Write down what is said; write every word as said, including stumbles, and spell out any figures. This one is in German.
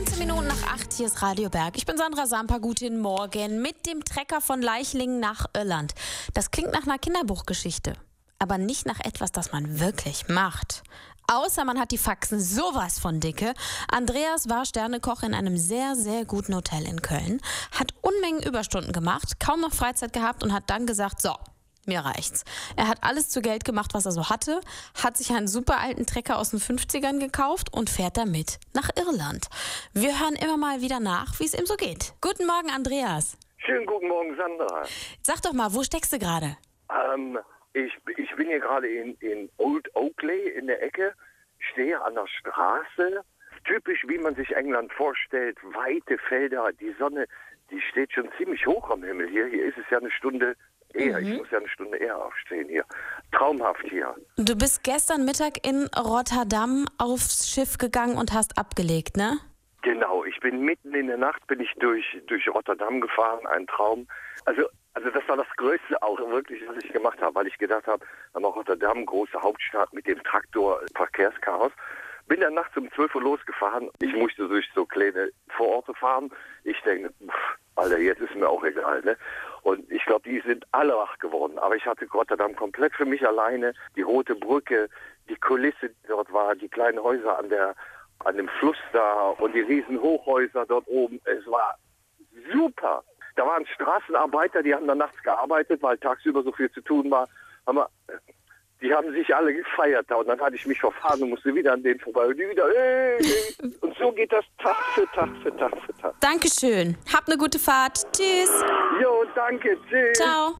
neunzehn Minuten nach acht, hier ist Radio Berg. Ich bin Sandra Samper, guten Morgen. Mit dem Trecker von Leichlingen nach Irland. Das klingt nach einer Kinderbuchgeschichte, aber nicht nach etwas, das man wirklich macht. Außer man hat die Faxen sowas von dicke. Andreas war Sternekoch in einem sehr, sehr guten Hotel in Köln, hat Unmengen Überstunden gemacht, kaum noch Freizeit gehabt und hat dann gesagt, so, mir reicht's. Er hat alles zu Geld gemacht, was er so hatte, hat sich einen super alten Trecker aus den fünfzigern gekauft und fährt damit nach Irland. Wir hören immer mal wieder nach, wie es ihm so geht. Guten Morgen, Andreas. Schönen guten Morgen, Sandra. Sag doch mal, wo steckst du gerade? Ähm, ich, ich bin hier gerade in, in Old Oakley in der Ecke, stehe an der Straße. Typisch, wie man sich England vorstellt, weite Felder, die Sonne, die steht schon ziemlich hoch am Himmel hier. Hier ist es ja eine Stunde eher, mhm. Ich muss ja eine Stunde eher aufstehen hier. Traumhaft hier. Du bist gestern Mittag in Rotterdam aufs Schiff gegangen und hast abgelegt, ne? Genau, ich bin mitten in der Nacht, bin ich durch, durch Rotterdam gefahren, ein Traum. Also, also das war das Größte auch wirklich, was ich gemacht habe, weil ich gedacht habe, Rotterdam, große Hauptstadt mit dem Traktor, Verkehrschaos. Bin dann nachts um zwölf Uhr losgefahren. Ich musste durch so kleine Vororte fahren. Ich denke, pff, Alter, jetzt ist mir auch egal, ne? Und ich glaube, die sind alle wach geworden. Aber ich hatte Rotterdam komplett für mich alleine. Die Rote Brücke, die Kulisse, die dort war, die kleinen Häuser an der, an dem Fluss da und die riesen Hochhäuser dort oben. Es war super. Da waren Straßenarbeiter, die haben da nachts gearbeitet, weil tagsüber so viel zu tun war. Aber die haben sich alle gefeiert da und dann hatte ich mich verfahren und musste wieder an denen vorbei. Und die wieder, hey, hey. Und so geht das Tag für Tag für Tag für Tag. Dankeschön. Hab eine gute Fahrt. Tschüss. Jo, danke. Tschüss. Ciao.